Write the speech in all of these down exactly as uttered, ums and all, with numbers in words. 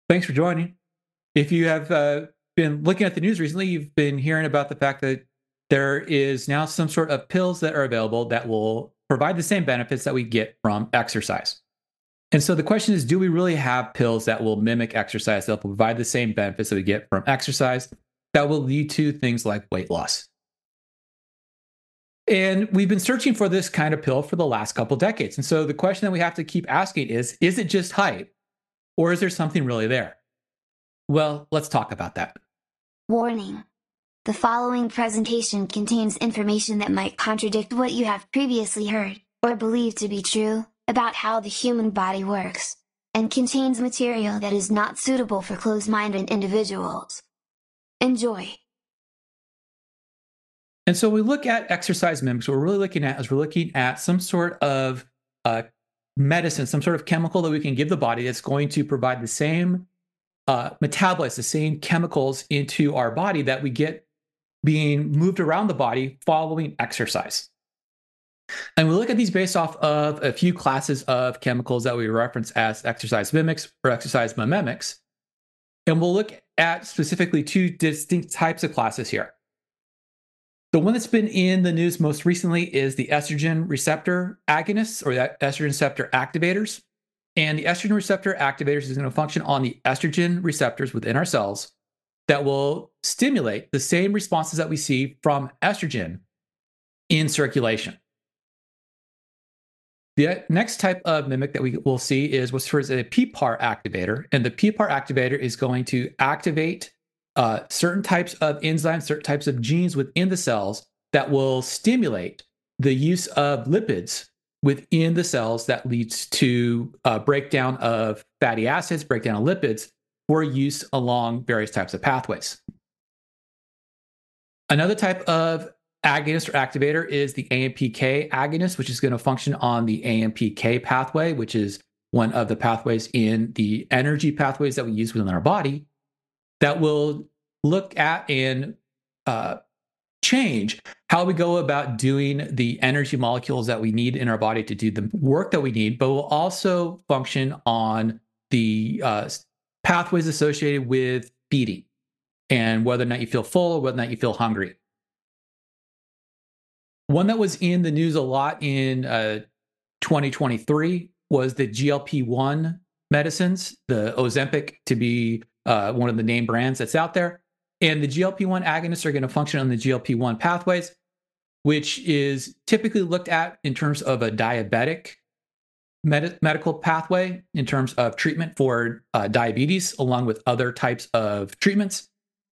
Thanks for joining. If you have uh, been looking at the news recently, you've been hearing about the fact that there is now some sort of pills that are available that will provide the same benefits that we get from exercise. And so the question is, do we really have pills that will mimic exercise, that will provide the same benefits that we get from exercise, that will lead to things like weight loss? And we've been searching for this kind of pill for the last couple decades. And so the question that we have to keep asking is, is it just hype, or is there something really there? Well, let's talk about that. Warning. The following presentation contains information that might contradict what you have previously heard, or believed to be true, about how the human body works, and contains material that is not suitable for closed-minded individuals. Enjoy. And so we look at exercise mimics. What we're really looking at is we're looking at some sort of uh, medicine, some sort of chemical that we can give the body that's going to provide the same uh, metabolites, the same chemicals into our body that we get being moved around the body following exercise. And we look at these based off of a few classes of chemicals that we reference as exercise mimics or exercise mimetics. And we'll look at specifically two distinct types of classes here. The one that's been in the news most recently is the estrogen receptor agonists, or the estrogen receptor activators. And the estrogen receptor activators is going to function on the estrogen receptors within our cells that will stimulate the same responses that we see from estrogen in circulation. The next type of mimic that we will see is what's referred as a P P A R activator. And the P P A R activator is going to activate uh, certain types of enzymes, certain types of genes within the cells that will stimulate the use of lipids within the cells that leads to uh, breakdown of fatty acids, breakdown of lipids for use along various types of pathways. Another type of agonist or activator is the A M P K agonist, which is going to function on the A M P K pathway, which is one of the pathways in the energy pathways that we use within our body, that will look at and uh, change how we go about doing the energy molecules that we need in our body to do the work that we need, but will also function on the uh, pathways associated with feeding and whether or not you feel full or whether or not you feel hungry. One that was in the news a lot in uh, twenty twenty-three was the G L P one medicines, the Ozempic to be uh, one of the name brands that's out there. And the G L P one agonists are going to function on the G L P one pathways, which is typically looked at in terms of a diabetic med- medical pathway in terms of treatment for uh, diabetes, along with other types of treatments.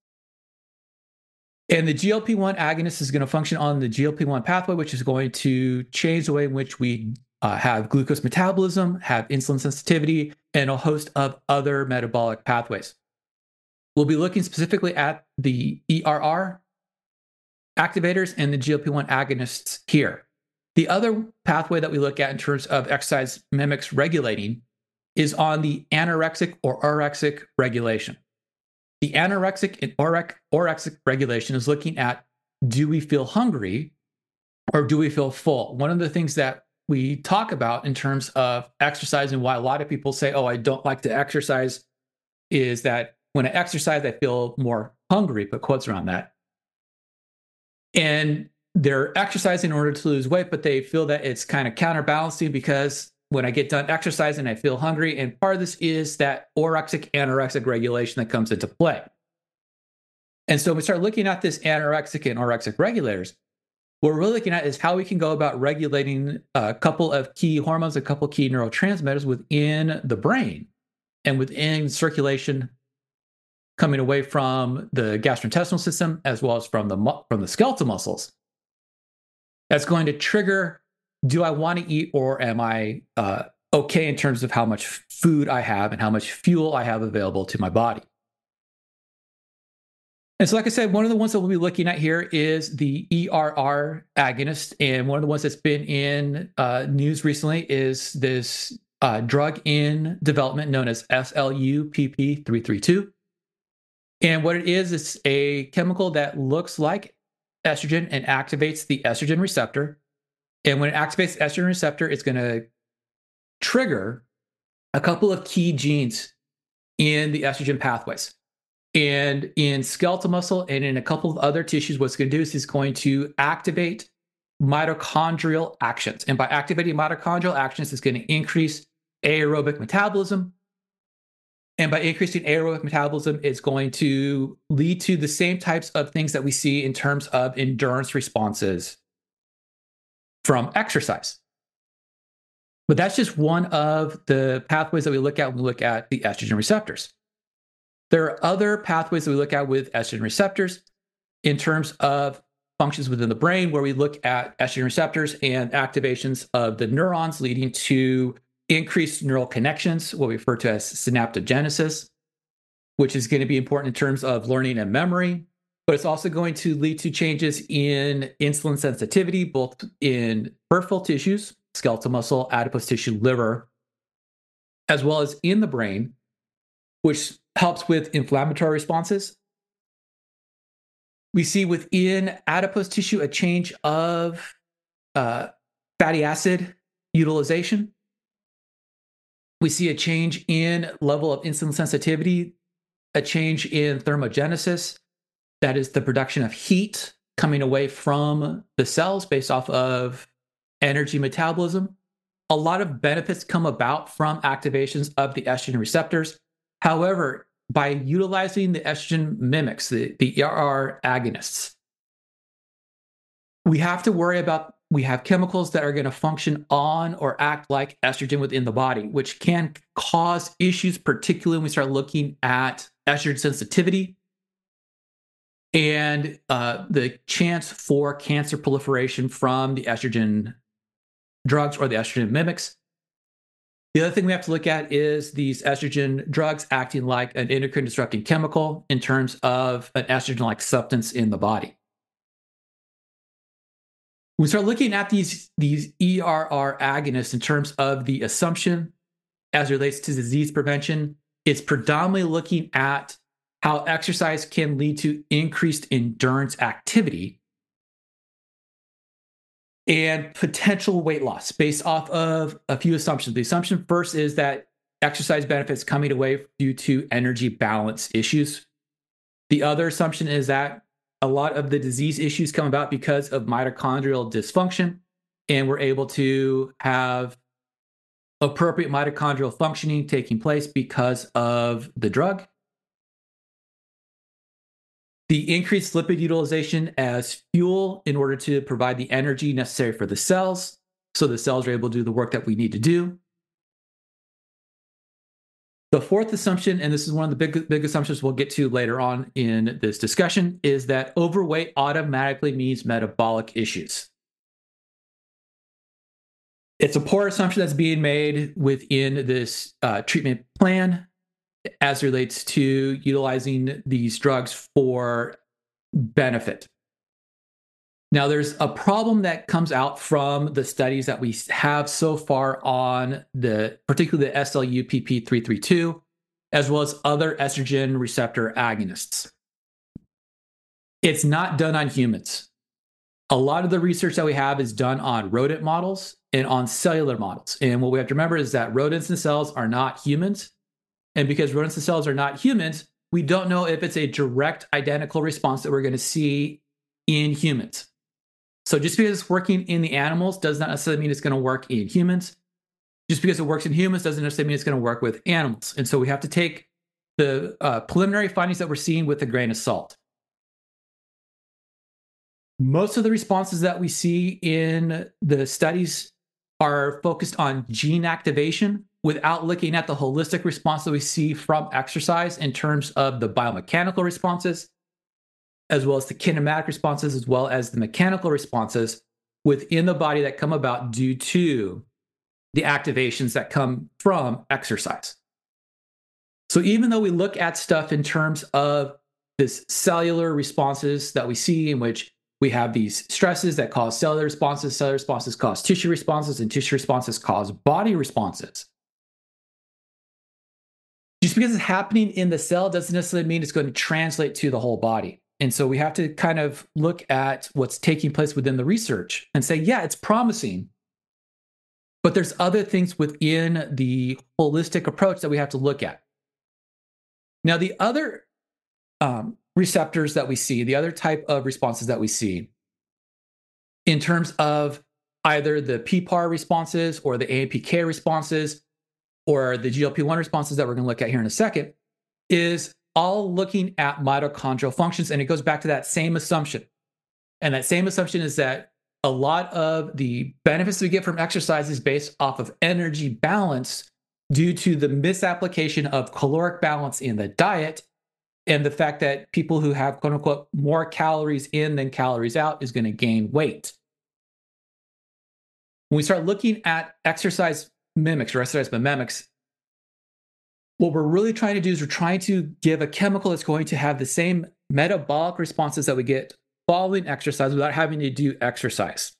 And the G L P one agonist is going to function on the G L P one pathway, which is going to change the way in which we uh, have glucose metabolism, have insulin sensitivity, and a host of other metabolic pathways. We'll be looking specifically at the E R R activators and the G L P one agonists here. The other pathway that we look at in terms of exercise mimics regulating is on the anorexic or orexic regulation. The anorexic and orexic regulation is looking at, do we feel hungry or do we feel full? One of the things that we talk about in terms of exercise and why a lot of people say, oh, I don't like to exercise, is that when I exercise, I feel more hungry, put quotes around that. And they're exercising in order to lose weight, but they feel that it's kind of counterbalancing because when I get done exercising, I feel hungry. And part of this is that orexic, anorexic regulation that comes into play. And so we start looking at this anorexic and orexic regulators. What we're really looking at is how we can go about regulating a couple of key hormones, a couple of key neurotransmitters within the brain and within circulation coming away from the gastrointestinal system as well as from the, from the skeletal muscles. That's going to trigger, do I want to eat or am I uh, okay in terms of how much food I have and how much fuel I have available to my body? And so, like I said, one of the ones that we'll be looking at here is the E R R agonist. And one of the ones that's been in uh, news recently is this uh, drug in development known as S L U P P three thirty-two. And what it is, it's a chemical that looks like estrogen and activates the estrogen receptor. And when it activates the estrogen receptor, it's going to trigger a couple of key genes in the estrogen pathways. And in skeletal muscle and in a couple of other tissues, what's going to do is it's going to activate mitochondrial actions. And by activating mitochondrial actions, it's going to increase aerobic metabolism. And by increasing aerobic metabolism, it's going to lead to the same types of things that we see in terms of endurance responses from exercise. But that's just one of the pathways that we look at when we look at the estrogen receptors. There are other pathways that we look at with estrogen receptors in terms of functions within the brain, where we look at estrogen receptors and activations of the neurons leading to increased neural connections, what we refer to as synaptogenesis, which is going to be important in terms of learning and memory. But it's also going to lead to changes in insulin sensitivity, both in peripheral tissues, skeletal muscle, adipose tissue, liver, as well as in the brain, which helps with inflammatory responses. We see within adipose tissue a change of uh, fatty acid utilization. We see a change in level of insulin sensitivity, a change in thermogenesis, that is the production of heat coming away from the cells based off of energy metabolism. A lot of benefits come about from activations of the estrogen receptors. However, by utilizing the estrogen mimics, the, the E R R agonists, we have to worry about, we have chemicals that are going to function on or act like estrogen within the body, which can cause issues, particularly when we start looking at estrogen sensitivity and uh, the chance for cancer proliferation from the estrogen drugs or the estrogen mimics. The other thing we have to look at is these estrogen drugs acting like an endocrine disrupting chemical in terms of an estrogen-like substance in the body. We start looking at these, these E R R agonists in terms of the assumption as it relates to disease prevention. It's predominantly looking at how exercise can lead to increased endurance activity and potential weight loss based off of a few assumptions. The assumption first is that exercise benefits coming away due to energy balance issues. The other assumption is that a lot of the disease issues come about because of mitochondrial dysfunction, and we're able to have appropriate mitochondrial functioning taking place because of the drug. The increased lipid utilization as fuel in order to provide the energy necessary for the cells, so the cells are able to do the work that we need to do. The fourth assumption, and this is one of the big, big assumptions we'll get to later on in this discussion, is that overweight automatically means metabolic issues. It's a poor assumption that's being made within this uh, treatment plan as it relates to utilizing these drugs for benefit. Now, there's a problem that comes out from the studies that we have so far on the, particularly the S L U P P three thirty-two, as well as other estrogen receptor agonists. It's not done on humans. A lot of the research that we have is done on rodent models and on cellular models. And what we have to remember is that rodents and cells are not humans. And because rodents and cells are not humans, we don't know if it's a direct identical response that we're going to see in humans. So just because it's working in the animals does not necessarily mean it's going to work in humans. Just because it works in humans doesn't necessarily mean it's going to work with animals. And so we have to take the uh, preliminary findings that we're seeing with a grain of salt. Most of the responses that we see in the studies are focused on gene activation without looking at the holistic response that we see from exercise in terms of the biomechanical responses, as well as the kinematic responses, as well as the mechanical responses within the body that come about due to the activations that come from exercise. So even though we look at stuff in terms of this cellular responses that we see, in which we have these stresses that cause cellular responses, cellular responses cause tissue responses, and tissue responses cause body responses. Just because it's happening in the cell doesn't necessarily mean it's going to translate to the whole body. And so we have to kind of look at what's taking place within the research and say, yeah, it's promising, but there's other things within the holistic approach that we have to look at. Now, the other um, receptors that we see, the other type of responses that we see in terms of either the P PAR responses or the A M P K responses or the G L P one responses that we're going to look at here in a second, is all looking at mitochondrial functions. And it goes back to that same assumption. And that same assumption is that a lot of the benefits we get from exercise is based off of energy balance due to the misapplication of caloric balance in the diet and the fact that people who have, quote unquote, more calories in than calories out is going to gain weight. When we start looking at exercise mimics or exercise mimics, what we're really trying to do is we're trying to give a chemical that's going to have the same metabolic responses that we get following exercise without having to do exercise.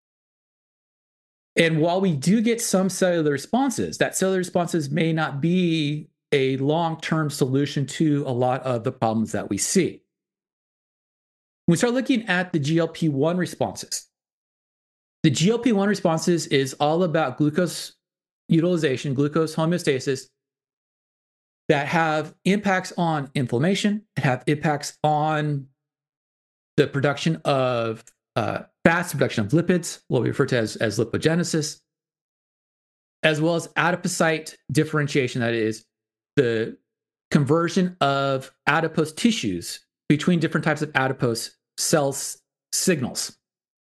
And while we do get some cellular responses, that cellular responses may not be a long-term solution to a lot of the problems that we see. When we start looking at the G L P one responses, the G L P one responses is all about glucose utilization, glucose homeostasis, that have impacts on inflammation, that have impacts on the production of uh, fats, production of lipids, what we refer to as, as lipogenesis, as well as adipocyte differentiation, that is, the conversion of adipose tissues between different types of adipose cells signals.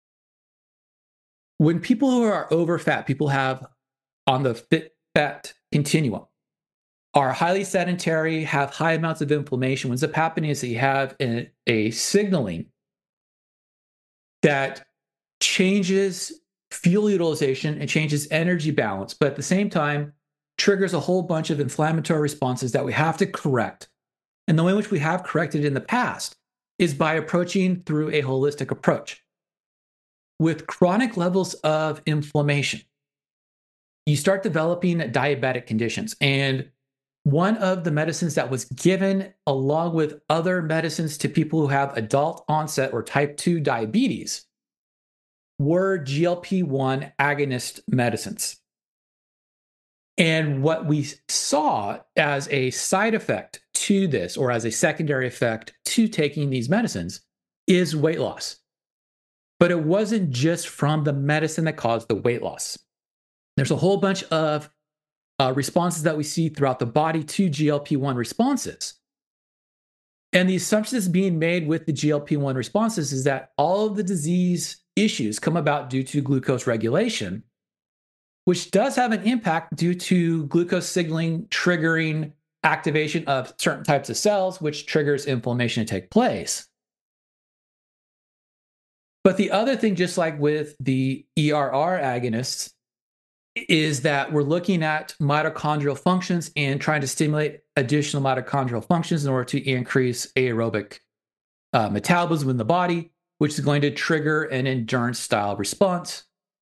When people who are over fat, people have on the fit fat continuum, are highly sedentary, have high amounts of inflammation, what ends up happening is that you have a, a signaling that changes fuel utilization and changes energy balance, but at the same time triggers a whole bunch of inflammatory responses that we have to correct. And the way in which we have corrected in the past is by approaching through a holistic approach. With chronic levels of inflammation, you start developing diabetic conditions. And one of the medicines that was given along with other medicines to people who have adult onset or type two diabetes were G L P one agonist medicines. And what we saw as a side effect to this, or as a secondary effect to taking these medicines, is weight loss. But it wasn't just from the medicine that caused the weight loss. There's a whole bunch of uh, responses that we see throughout the body to G L P one responses. And the assumption that's being made with the G L P one responses is that all of the disease issues come about due to glucose regulation, which does have an impact due to glucose signaling triggering activation of certain types of cells, which triggers inflammation to take place. But the other thing, just like with the E R R agonists, is that we're looking at mitochondrial functions and trying to stimulate additional mitochondrial functions in order to increase aerobic uh, metabolism in the body, which is going to trigger an endurance style response.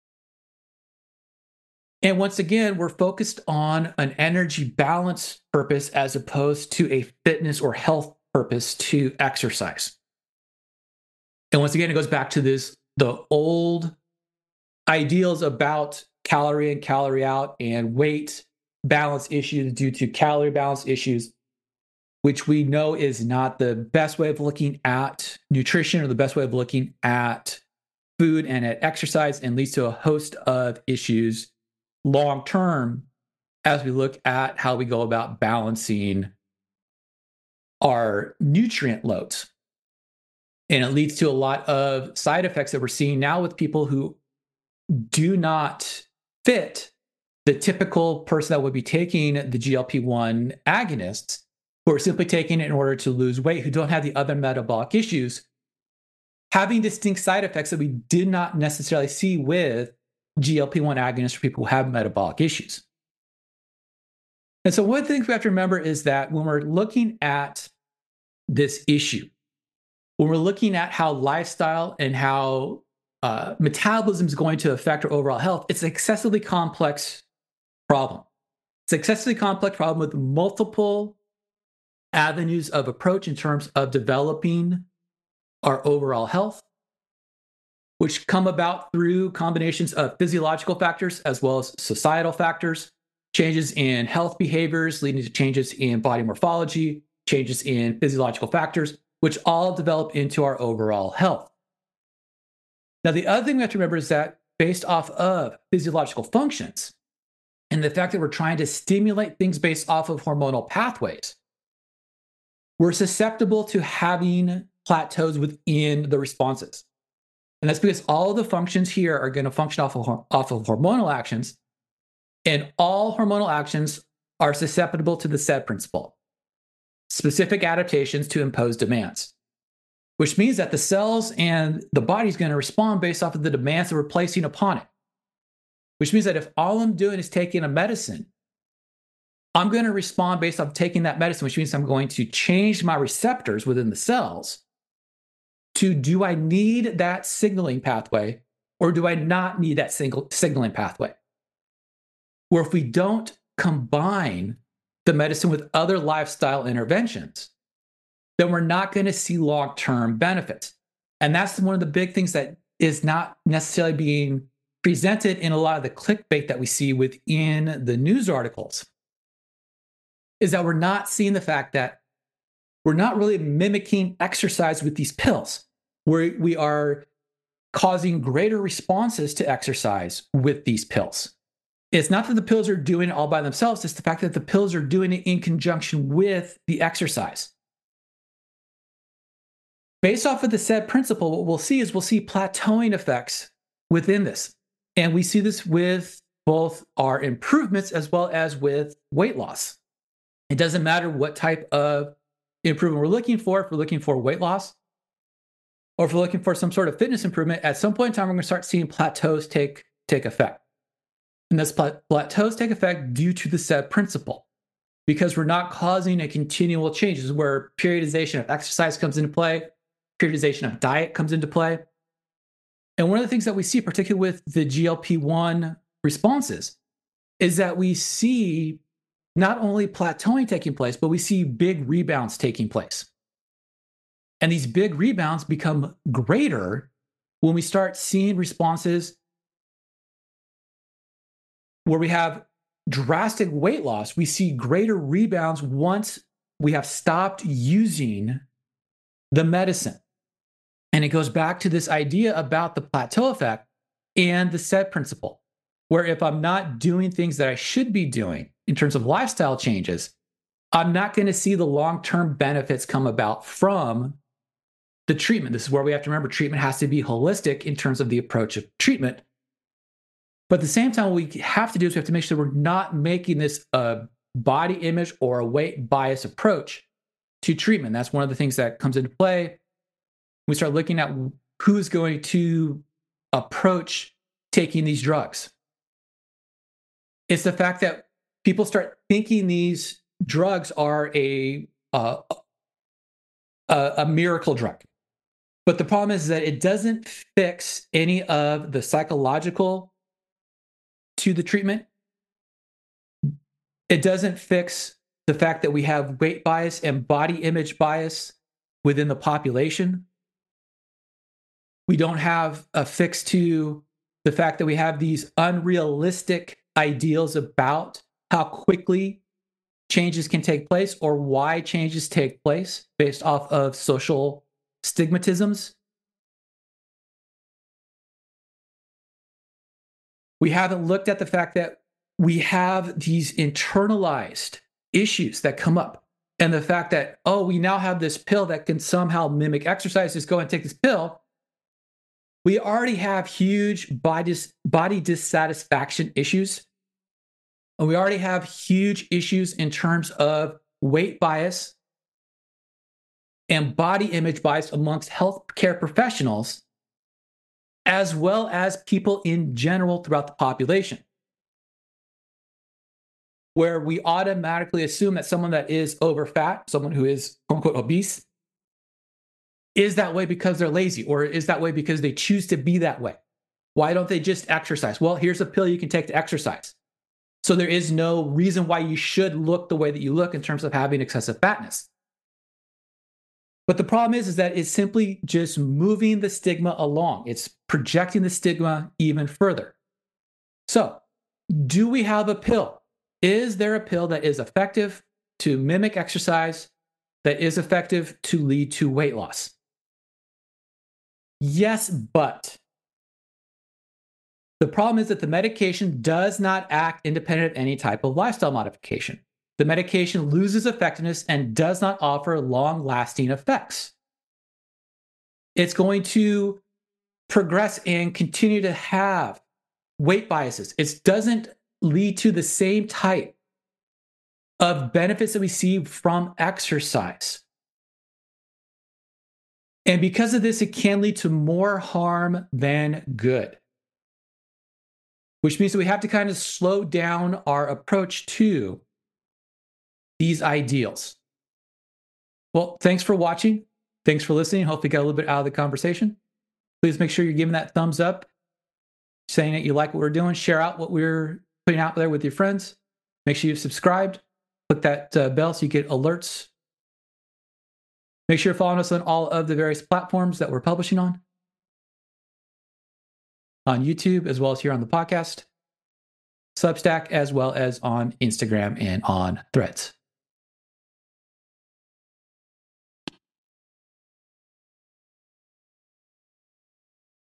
And once again, we're focused on an energy balance purpose as opposed to a fitness or health purpose to exercise. And once again, it goes back to this, the old ideals about calorie in, calorie out, and weight balance issues due to calorie balance issues, which we know is not the best way of looking at nutrition or the best way of looking at food and at exercise, and leads to a host of issues long term as we look at how we go about balancing our nutrient loads. And it leads to a lot of side effects that we're seeing now with people who do not fit the typical person that would be taking the G L P one agonists, who are simply taking it in order to lose weight, who don't have the other metabolic issues, having distinct side effects that we did not necessarily see with G L P one agonists for people who have metabolic issues. And so one of the things we have to remember is that when we're looking at this issue, when we're looking at how lifestyle and how uh, metabolism is going to affect our overall health, it's an excessively complex problem. It's an excessively complex problem with multiple avenues of approach in terms of developing our overall health, which come about through combinations of physiological factors as well as societal factors, changes in health behaviors leading to changes in body morphology, changes in physiological factors, which all develop into our overall health. Now, the other thing we have to remember is that based off of physiological functions and the fact that we're trying to stimulate things based off of hormonal pathways, we're susceptible to having plateaus within the responses. And that's because all of the functions here are going to function off of, off of hormonal actions, and all hormonal actions are susceptible to the SAID principle, specific adaptations to impose demands, which means that the cells and the body is going to respond based off of the demands that we're placing upon it, which means that if all I'm doing is taking a medicine, I'm going to respond based off taking that medicine, which means I'm going to change my receptors within the cells to, do I need that signaling pathway or do I not need that single signaling pathway? Where if we don't combine the medicine with other lifestyle interventions, then we're not going to see long-term benefits. And that's one of the big things that is not necessarily being presented in a lot of the clickbait that we see within the news articles, is that we're not seeing the fact that we're not really mimicking exercise with these pills, where we are causing greater responses to exercise with these pills. It's not that the pills are doing it all by themselves, it's the fact that the pills are doing it in conjunction with the exercise. Based off of the SAID principle, what we'll see is we'll see plateauing effects within this. And we see this with both our improvements as well as with weight loss. It doesn't matter what type of improvement we're looking for. If we're looking for weight loss, or if we're looking for some sort of fitness improvement, at some point in time, we're going to start seeing plateaus take, take effect. And this plateaus take effect due to the SAID principle, because we're not causing a continual change. This is where periodization of exercise comes into play, periodization of diet comes into play. And one of the things that we see, particularly with the G L P one responses, is that we see not only plateauing taking place, but we see big rebounds taking place. And these big rebounds become greater when we start seeing responses where we have drastic weight loss. We see greater rebounds once we have stopped using the medicine. And it goes back to this idea about the plateau effect and the SAID principle, where if I'm not doing things that I should be doing in terms of lifestyle changes, I'm not going to see the long-term benefits come about from the treatment. This is where we have to remember treatment has to be holistic in terms of the approach of treatment. But at the same time, what we have to do is we have to make sure we're not making this a body image or a weight bias approach to treatment. That's one of the things that comes into play. We start looking at who's going to approach taking these drugs. It's the fact that people start thinking these drugs are a, uh, a, a miracle drug. But the problem is that it doesn't fix any of the psychological to the treatment. It doesn't fix the fact that we have weight bias and body image bias within the population. We don't have a fix to the fact that we have these unrealistic ideals about how quickly changes can take place or why changes take place based off of social stigmatisms. We haven't looked at the fact that we have these internalized issues that come up, and the fact that, oh, we now have this pill that can somehow mimic exercise. Just go and take this pill. We already have huge body, body dissatisfaction issues. And we already have huge issues in terms of weight bias and body image bias amongst healthcare professionals, as well as people in general throughout the population, where we automatically assume that someone that is overfat, someone who is quote unquote obese, is that way because they're lazy, or is that way because they choose to be that way. Why don't they just exercise? Well, here's a pill you can take to exercise. So there is no reason why you should look the way that you look in terms of having excessive fatness. But the problem is, is that it's simply just moving the stigma along. It's projecting the stigma even further. So, do we have a pill? Is there a pill that is effective to mimic exercise that is effective to lead to weight loss. Yes, but the problem is that the medication does not act independent of any type of lifestyle modification. The medication loses effectiveness and does not offer long-lasting effects. It's going to progress and continue to have weight biases. It doesn't lead to the same type of benefits that we see from exercise. And because of this, it can lead to more harm than good, which means that we have to kind of slow down our approach to these ideals. Well, thanks for watching. Thanks for listening. Hope you got a little bit out of the conversation. Please make sure you're giving that thumbs up, saying that you like what we're doing. Share out what we're putting out there with your friends. Make sure you've subscribed. Click that uh, bell so you get alerts. Make sure you're following us on all of the various platforms that we're publishing on. On YouTube, as well as here on the podcast, Substack, as well as on Instagram and on Threads.